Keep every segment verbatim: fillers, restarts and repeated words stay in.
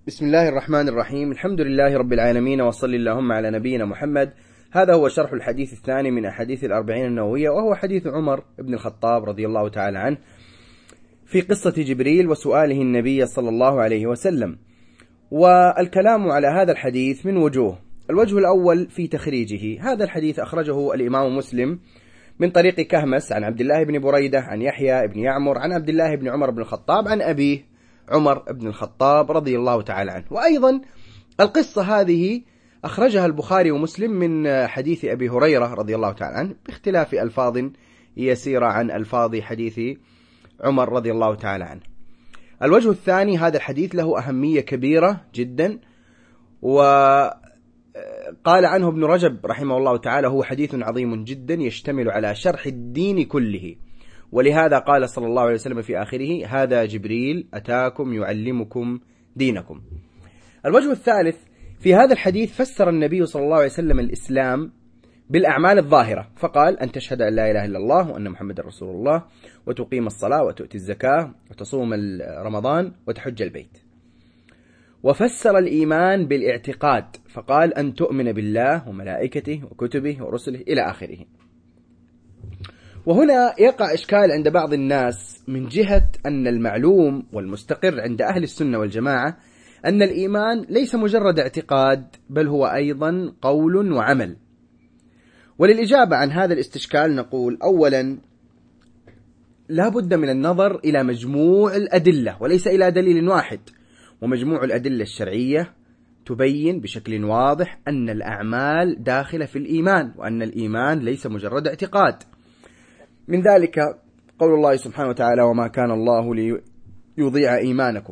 بسم الله الرحمن الرحيم. الحمد لله رب العالمين، وصل اللهم على نبينا محمد. هذا هو شرح الحديث الثاني من أحاديث الأربعين النووية، وهو حديث عمر بن الخطاب رضي الله تعالى عنه في قصة جبريل وسؤاله النبي صلى الله عليه وسلم. والكلام على هذا الحديث من وجوه. الوجه الأول في تخريجه. هذا الحديث أخرجه الإمام مسلم من طريق كهمس عن عبد الله بن بريدة عن يحيى بن يعمر عن عبد الله بن عمر بن الخطاب عن أبيه عمر بن الخطاب رضي الله تعالى عنه. وأيضا القصة هذه أخرجها البخاري ومسلم من حديث أبي هريرة رضي الله تعالى عنه باختلاف ألفاظ يسيرة عن ألفاظ حديث عمر رضي الله تعالى عنه. الوجه الثاني، هذا الحديث له أهمية كبيرة جدا، وقال عنه ابن رجب رحمه الله تعالى: هو حديث عظيم جدا يشتمل على شرح الدين كله، ولهذا قال صلى الله عليه وسلم في آخره: هذا جبريل أتاكم يعلمكم دينكم. الوجه الثالث، في هذا الحديث فسر النبي صلى الله عليه وسلم الإسلام بالأعمال الظاهرة، فقال: أن تشهد أن لا إله إلا الله وأن محمد رسول الله، وتقيم الصلاة وتؤتي الزكاة وتصوم رمضان وتحج البيت. وفسر الإيمان بالاعتقاد، فقال: أن تؤمن بالله وملائكته وكتبه ورسله إلى آخره. وهنا يقع إشكال عند بعض الناس من جهة أن المعلوم والمستقر عند أهل السنة والجماعة أن الإيمان ليس مجرد اعتقاد، بل هو أيضا قول وعمل. وللإجابة عن هذا الاستشكال نقول: أولا، لا بد من النظر إلى مجموع الأدلة وليس إلى دليل واحد، ومجموع الأدلة الشرعية تبين بشكل واضح أن الأعمال داخلة في الإيمان، وأن الإيمان ليس مجرد اعتقاد. من ذلك قول الله سبحانه وتعالى: وما كان الله ليضيع إيمانكم.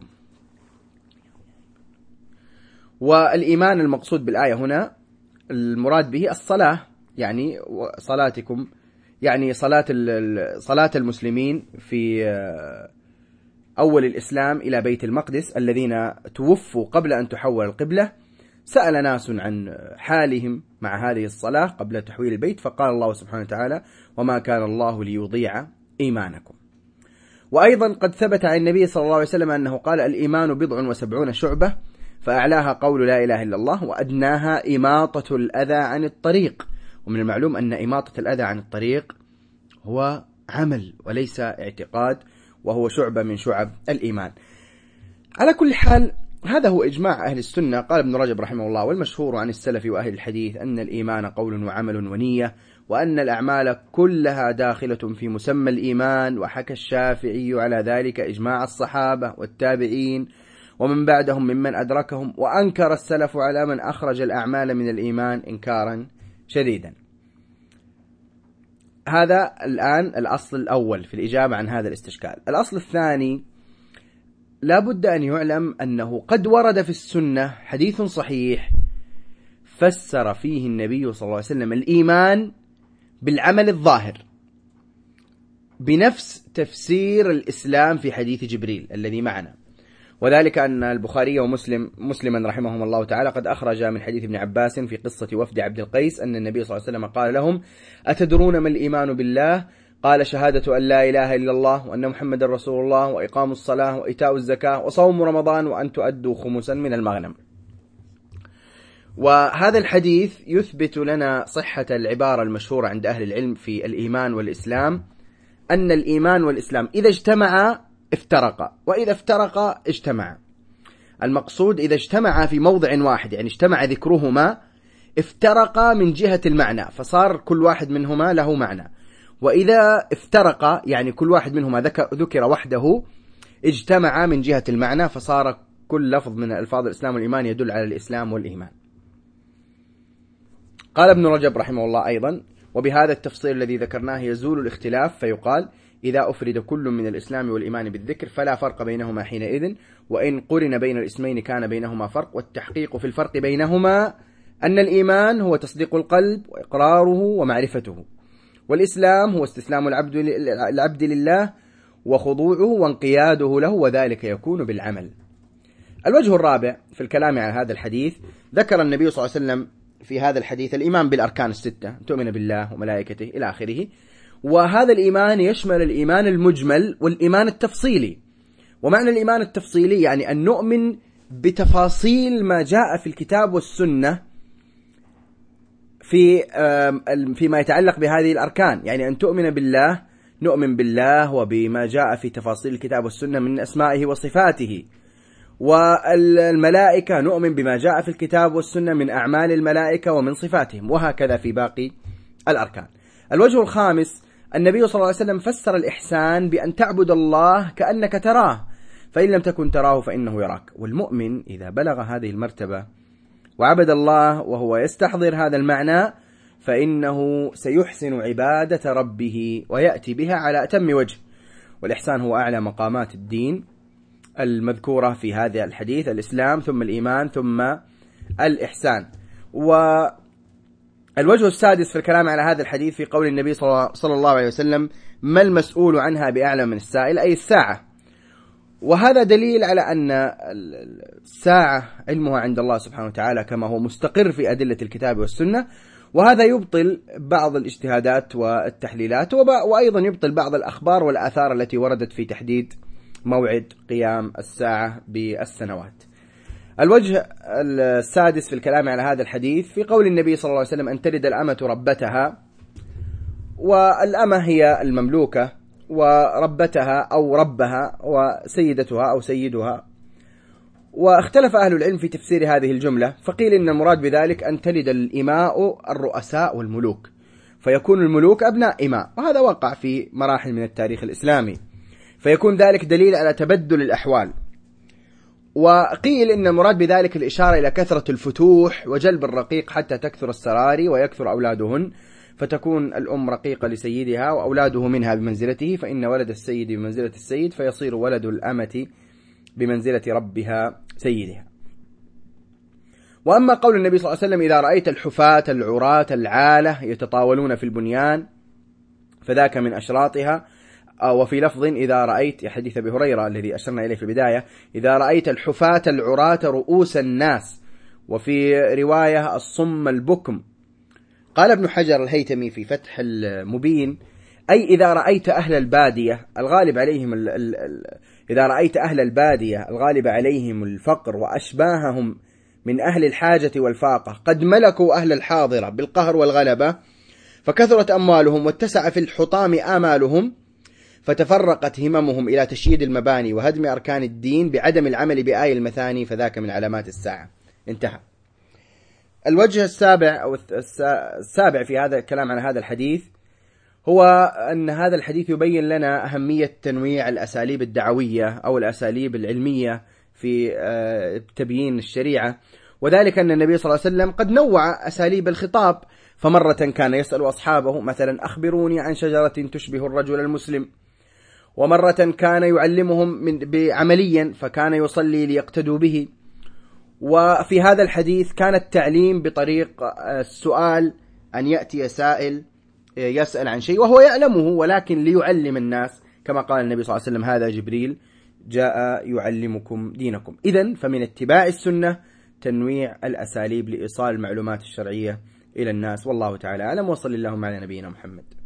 والإيمان المقصود بالآية هنا المراد به الصلاة، يعني صلاتكم، يعني صلاة صلاة المسلمين في أول الإسلام إلى بيت المقدس الذين توفوا قبل أن تحول القبلة. سأل ناس عن حالهم مع هذه الصلاة قبل تحويل البيت، فقال الله سبحانه وتعالى: وما كان الله ليضيع إيمانكم. وأيضا قد ثبت عن النبي صلى الله عليه وسلم أنه قال: الإيمان بضع وسبعون شعبة، فأعلاها قول لا إله إلا الله، وأدناها إماطة الأذى عن الطريق. ومن المعلوم أن إماطة الأذى عن الطريق هو عمل وليس اعتقاد، وهو شعبة من شعب الإيمان. على كل حال، هذا هو إجماع أهل السنة. قال ابن رجب رحمه الله: والمشهور عن السلف وأهل الحديث أن الإيمان قول وعمل ونية، وأن الأعمال كلها داخلة في مسمى الإيمان. وحكى الشافعي على ذلك إجماع الصحابة والتابعين ومن بعدهم ممن أدركهم، وأنكر السلف على من أخرج الأعمال من الإيمان إنكارا شديدا. هذا الآن الأصل الأول في الإجابة عن هذا الاستشكال. الأصل الثاني، لا بد أن يعلم أنه قد ورد في السنة حديث صحيح فسر فيه النبي صلى الله عليه وسلم الإيمان بالعمل الظاهر بنفس تفسير الإسلام في حديث جبريل الذي معنا، وذلك أن البخاري ومسلم مسلما رحمهم الله تعالى قد أخرج من حديث ابن عباس في قصة وفد عبد القيس أن النبي صلى الله عليه وسلم قال لهم: أتدرون ما الإيمان بالله؟ قال: شهادة أن لا إله إلا الله وأن محمد رسول الله وإقام الصلاة وإيتاء الزكاة وصوم رمضان وأن تؤدوا خمسا من المغنم. وهذا الحديث يثبت لنا صحة العبارة المشهورة عند أهل العلم في الإيمان والإسلام، أن الإيمان والإسلام إذا اجتمعا افترقا، وإذا افترقا اجتمعا. المقصود إذا اجتمعا في موضع واحد، يعني اجتمع ذكرهما، افترقا من جهة المعنى، فصار كل واحد منهما له معنى. وإذا افترقا، يعني كل واحد منهما ذكر وحده، اجتمعا من جهة المعنى، فصار كل لفظ من ألفاظ الإسلام والإيمان يدل على الإسلام والإيمان. قال ابن رجب رحمه الله أيضا: وبهذا التفصيل الذي ذكرناه يزول الاختلاف، فيقال: إذا أفرد كل من الإسلام والإيمان بالذكر فلا فرق بينهما حينئذ، وإن قرن بين الاسمين كان بينهما فرق، والتحقيق في الفرق بينهما أن الإيمان هو تصديق القلب وإقراره ومعرفته، والإسلام هو استسلام العبد العبد لله وخضوعه وانقياده له، وذلك يكون بالعمل. الوجه الرابع في الكلام عن هذا الحديث، ذكر النبي صلى الله عليه وسلم في هذا الحديث الإيمان بالأركان الستة: تؤمن بالله وملائكته إلى آخره. وهذا الإيمان يشمل الإيمان المجمل والإيمان التفصيلي. ومعنى الإيمان التفصيلي يعني أن نؤمن بتفاصيل ما جاء في الكتاب والسنة في فيما يتعلق بهذه الأركان. يعني أن تؤمن بالله، نؤمن بالله وبما جاء في تفاصيل الكتاب والسنة من أسمائه وصفاته، والملائكة نؤمن بما جاء في الكتاب والسنة من أعمال الملائكة ومن صفاتهم، وهكذا في باقي الأركان. الوجه الخامس، النبي صلى الله عليه وسلم فسر الإحسان بأن تعبد الله كأنك تراه، فإن لم تكن تراه فإنه يراك. والمؤمن إذا بلغ هذه المرتبة وعبد الله وهو يستحضر هذا المعنى فإنه سيحسن عبادة ربه ويأتي بها على أتم وجه. والإحسان هو أعلى مقامات الدين المذكورة في هذا الحديث: الإسلام ثم الإيمان ثم الإحسان. والوجه السادس في الكلام على هذا الحديث في قول النبي صلى الله عليه وسلم: ما المسؤول عنها بأعلم من السائل، أي الساعة. وهذا دليل على أن الساعة علمها عند الله سبحانه وتعالى كما هو مستقر في أدلة الكتاب والسنة، وهذا يبطل بعض الاجتهادات والتحليلات، وأيضا يبطل بعض الأخبار والآثار التي وردت في تحديد موعد قيام الساعة بالسنوات. الوجه السادس في الكلام على هذا الحديث في قول النبي صلى الله عليه وسلم: أن تلد الأمة ربتها. والأمة هي المملوكة، وربتها أو ربها وسيدتها أو سيدها. واختلف أهل العلم في تفسير هذه الجملة، فقيل إن المراد بذلك أن تلد الإماء الرؤساء والملوك، فيكون الملوك أبناء إماء، وهذا وقع في مراحل من التاريخ الإسلامي، فيكون ذلك دليل على تبدل الأحوال. وقيل إن المراد بذلك الإشارة إلى كثرة الفتوح وجلب الرقيق حتى تكثر السراري ويكثر أولادهن، فتكون الأم رقيقة لسيدها وأولاده منها بمنزلته، فإن ولد السيد بمنزلة السيد، فيصير ولد الأمة بمنزلة ربها سيدها. وأما قول النبي صلى الله عليه وسلم: إذا رأيت الحفاة العراة العالة يتطاولون في البنيان فذاك من أشراطها. وفي لفظ: إذا رأيت، حديث أبي هريرة الذي أشرنا إليه في البداية: إذا رأيت الحفاة العراة رؤوس الناس. وفي رواية: الصم البكم. قال ابن حجر الهيتمي في فتح المبين: أي إذا رأيت أهل البادية الغالب عليهم ال ال ال إذا رأيت أهل البادية الغالب عليهم الفقر وأشباههم من أهل الحاجة والفاقة قد ملكوا أهل الحاضرة بالقهر والغلبة، فكثرت أموالهم واتسع في الحطام آمالهم، فتفرقت هممهم إلى تشييد المباني وهدم أركان الدين بعدم العمل بآي المثاني، فذاك من علامات الساعة. انتهى. الوجه السابع أو السابع في هذا الكلام عن هذا الحديث هو أن هذا الحديث يبين لنا أهمية تنويع الأساليب الدعوية أو الأساليب العلمية في تبيين الشريعة، وذلك أن النبي صلى الله عليه وسلم قد نوع أساليب الخطاب، فمرة كان يسأل أصحابه مثلا: أخبروني عن شجرة تشبه الرجل المسلم، ومرة كان يعلمهم من بعمليا فكان يصلي ليقتدوا به. وفي هذا الحديث كان التعليم بطريق السؤال، أن يأتي سائل يسأل عن شيء وهو يعلمه ولكن ليعلم الناس، كما قال النبي صلى الله عليه وسلم: هذا جبريل جاء يعلمكم دينكم. إذن فمن اتباع السنة تنويع الأساليب لإيصال المعلومات الشرعية إلى الناس، والله تعالى أعلم، وصلى اللهم على نبينا محمد.